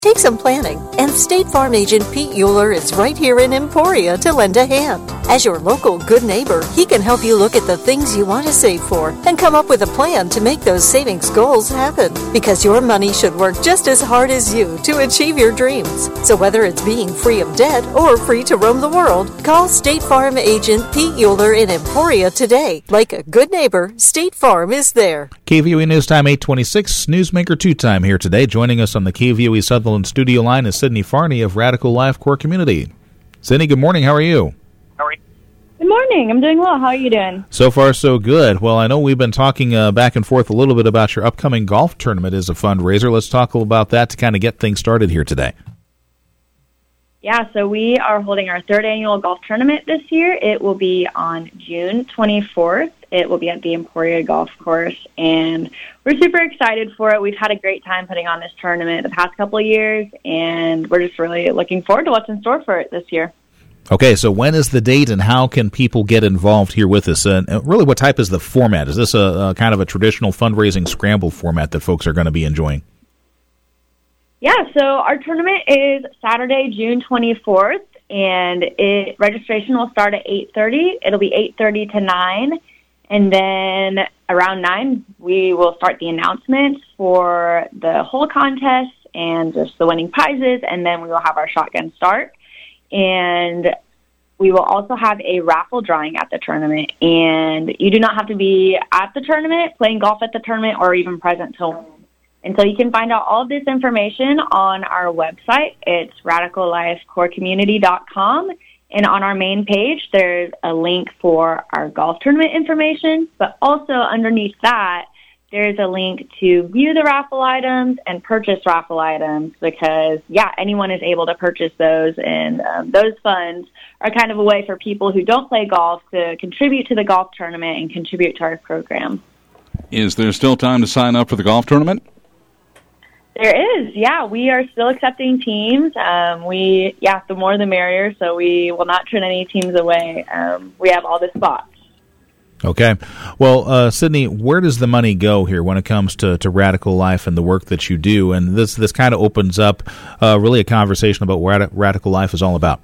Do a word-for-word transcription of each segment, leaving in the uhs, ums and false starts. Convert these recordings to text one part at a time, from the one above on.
Take some planning, and State Farm agent Pete Euler is right here in Emporia to lend a hand. As your local good neighbor, he can help you look at the things you want to save for and come up with a plan to make those savings goals happen. Because your money should work just as hard as you to achieve your dreams. So whether it's being free of debt or free to roam the world, call State Farm agent Pete Euler in Emporia today. Like a good neighbor, State Farm is there. K V O E News Time eight twenty-six, Newsmaker two Time here today. Joining us on the K V O E Sutherland studio line is Sydney Farney of Radical Life Core Community. Sydney, good morning. How are you? How are you? Good morning. I'm doing well. How are you doing? So far, so good. Well, I know we've been talking uh, back and forth a little bit about your upcoming golf tournament as a fundraiser. Let's talk about that to kind of get things started here today. Yeah, so we are holding our third annual golf tournament this year. It will be on June twenty-fourth. It will be at the Emporia Golf Course, and we're super excited for it. We've had a great time putting on this tournament the past couple of years, and we're just really looking forward to what's in store for it this year. Okay, so when is the date, and how can people get involved here with us? And really, what type is the format? Is this a, a kind of a traditional fundraising scramble format that folks are going to be enjoying? Yeah, so our tournament is Saturday, June twenty-fourth, and it registration will start at eight thirty. It'll be eight thirty to nine, and then around nine, we will start the announcements for the whole contest and just the winning prizes, and then we will have our shotgun start. And we will also have a raffle drawing at the tournament, and you do not have to be at the tournament, playing golf at the tournament, or even present to win. And so you can find out all of this information on our website. It's radical life core community dot com. And on our main page, there's a link for our golf tournament information. But also underneath that, there's a link to view the raffle items and purchase raffle items because, yeah, anyone is able to purchase those. And um, those funds are kind of a way for people who don't play golf to contribute to the golf tournament and contribute to our program. Is there still time to sign up for the golf tournament? There is, yeah. We are still accepting teams. Um, we, yeah, the more the merrier, so we will not turn any teams away. Um, we have all the spots. Okay. Well, uh, Sydney, where does the money go here when it comes to, to Radical Life and the work that you do? And this this kind of opens up uh, really a conversation about what Radical Life is all about.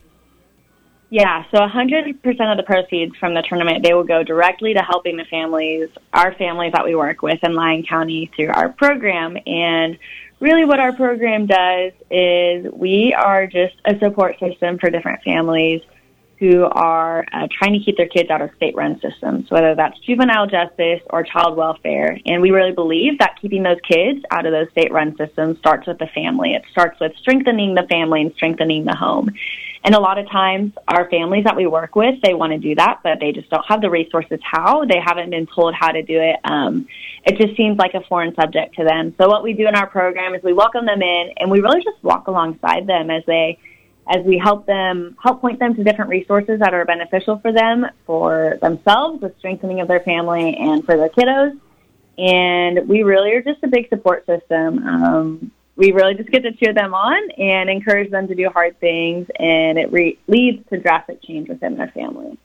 Yeah, so one hundred percent of the proceeds from the tournament, they will go directly to helping the families, our families that we work with in Lyon County through our program. And really what our program does is we are just a support system for different families who are uh, trying to keep their kids out of state-run systems, whether that's juvenile justice or child welfare. And we really believe that keeping those kids out of those state-run systems starts with the family. It starts with strengthening the family and strengthening the home. And a lot of times our families that we work with, they want to do that, but they just don't have the resources how. They haven't been told how to do it. Um, it just seems like a foreign subject to them. So what we do in our program is we welcome them in, and we really just walk alongside them as they as we help them, help point them to different resources that are beneficial for them, for themselves, the strengthening of their family, and for their kiddos. And we really are just a big support system. Um, we really just get to cheer them on and encourage them to do hard things, and it re- leads to drastic change within their family.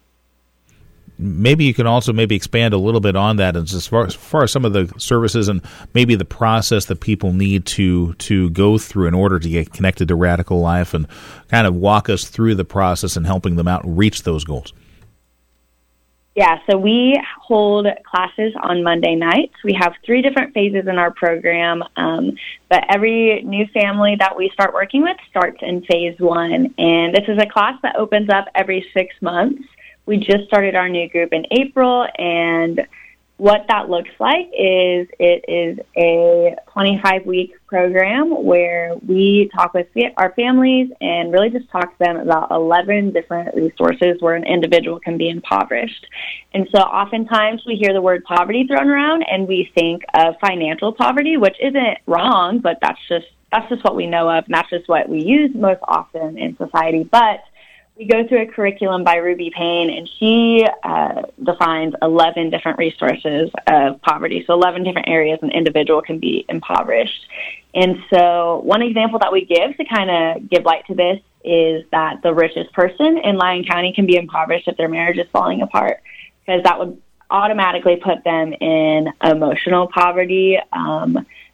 Maybe you can also maybe expand a little bit on that as far, as far as some of the services and maybe the process that people need to to go through in order to get connected to Radical Life, and kind of walk us through the process and helping them out reach those goals. Yeah, so we hold classes on Monday nights. We have three different phases in our program, um, but every new family that we start working with starts in phase one. And this is a class that opens up every six months. We just started our new group in April, and what that looks like is it is a twenty-five week program where we talk with our families and really just talk to them about eleven different resources where an individual can be impoverished. And so oftentimes we hear the word poverty thrown around and we think of financial poverty, which isn't wrong, but that's just that's just what we know of, and that's just what we use most often in society. But we go through a curriculum by Ruby Payne, and she uh, defines eleven different resources of poverty, so eleven different areas an individual can be impoverished. And so one example that we give to kind of give light to this is that the richest person in Lyon County can be impoverished if their marriage is falling apart, because that would automatically put them in emotional poverty. Um,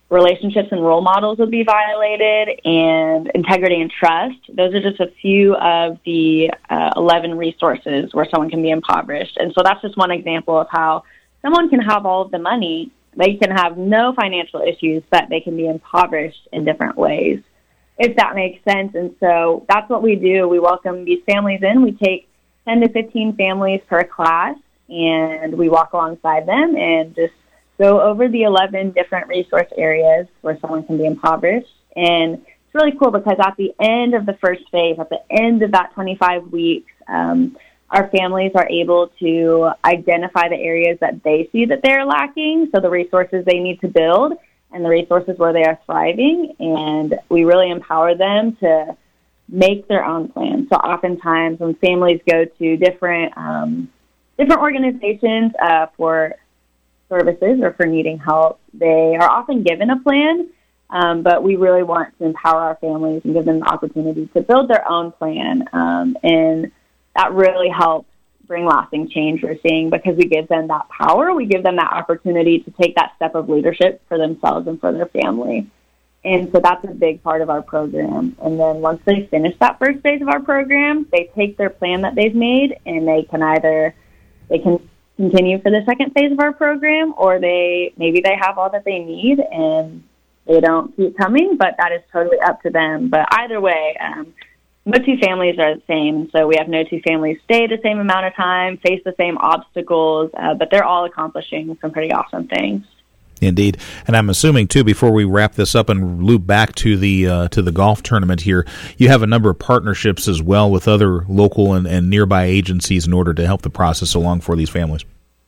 relationships and role models would be violated, and integrity and trust. Those are just a few of the uh, eleven resources where someone can be impoverished. And so that's just one example of how someone can have all of the money, they can have no financial issues, but they can be impoverished in different ways, if that makes sense. And so that's what we do. We welcome these families in. We take ten to fifteen families per class, and we walk alongside them and just go over the eleven different resource areas where someone can be impoverished. And it's really cool because at the end of the first phase, at the end of that twenty-five weeks, um, our families are able to identify the areas that they see that they're lacking, so the resources they need to build and the resources where they are thriving. And we really empower them to make their own plans. So oftentimes when families go to different um, different organizations uh, for services or for needing help, they are often given a plan, um, but we really want to empower our families and give them the opportunity to build their own plan, um, and that really helps bring lasting change, we're seeing, because we give them that power, we give them that opportunity to take that step of leadership for themselves and for their family. And so that's a big part of our program. And then once they finish that first phase of our program, they take their plan that they've made, and they can either, they can continue for the second phase of our program, or they maybe they have all that they need and they don't keep coming, but that is totally up to them. But either way, um, no two families are the same. So we have no two families stay the same amount of time, face the same obstacles, uh, but they're all accomplishing some pretty awesome things. Indeed. And I'm assuming, too, before we wrap this up and loop back to the uh, to the golf tournament here, you have a number of partnerships as well with other local and, and nearby agencies in order to help the process along for these families.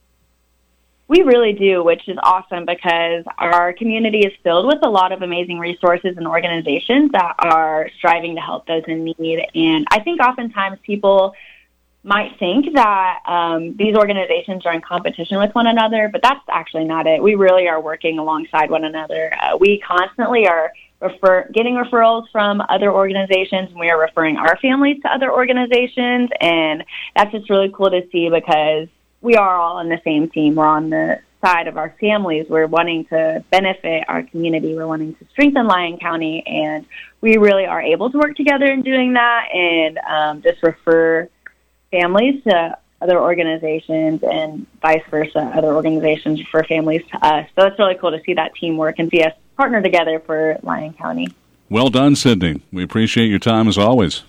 We really do, which is awesome because our community is filled with a lot of amazing resources and organizations that are striving to help those in need. And I think oftentimes people might think that um, these organizations are in competition with one another, but that's actually not it. We really are working alongside one another. Uh, we constantly are refer- getting referrals from other organizations, and we are referring our families to other organizations, and that's just really cool to see because we are all on the same team. We're on the side of our families. We're wanting to benefit our community. We're wanting to strengthen Lyon County, and we really are able to work together in doing that and um, just refer families to other organizations and vice versa, other organizations refer families to us. So it's really cool to see that teamwork and see us partner together for Lyon County. Well done, Sydney. We appreciate your time as always.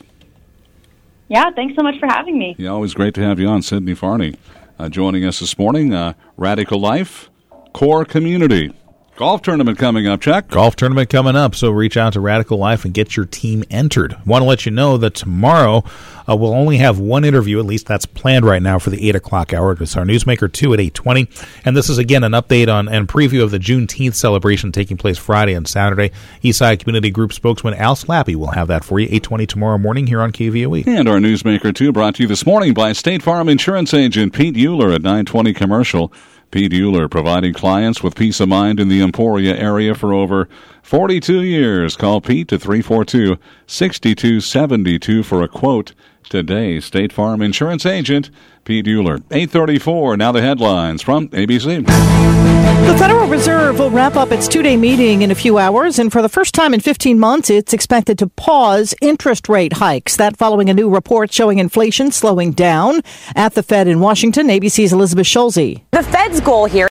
Yeah, thanks so much for having me. Yeah, always great to have you on. Sydney Farney uh, joining us this morning. Uh, Radical Life, Core Community. Golf tournament coming up, Chuck. Golf tournament coming up, so reach out to Radical Life and get your team entered. Want to let you know that tomorrow uh, we'll only have one interview, at least that's planned right now for the eight o'clock hour. It's our Newsmaker two at eight twenty. And this is, again, an update on and preview of the Juneteenth celebration taking place Friday and Saturday. Eastside Community Group spokesman Al Slappy will have that for you, eight twenty tomorrow morning here on K V O E. And our Newsmaker two brought to you this morning by State Farm Insurance Agent Pete Euler at nine twenty Commercial. Pete Euler, providing clients with peace of mind in the Emporia area for over forty-two years. Call Pete at three four two, six two seven two for a quote today. State Farm Insurance Agent Pete Euler. eight thirty-four, now the headlines from A B C. The Federal Reserve will wrap up its two-day meeting in a few hours, and for the first time in fifteen months, it's expected to pause interest rate hikes. That following a new report showing inflation slowing down at the Fed in Washington. A B C's Elizabeth Schulze. The Fed's goal here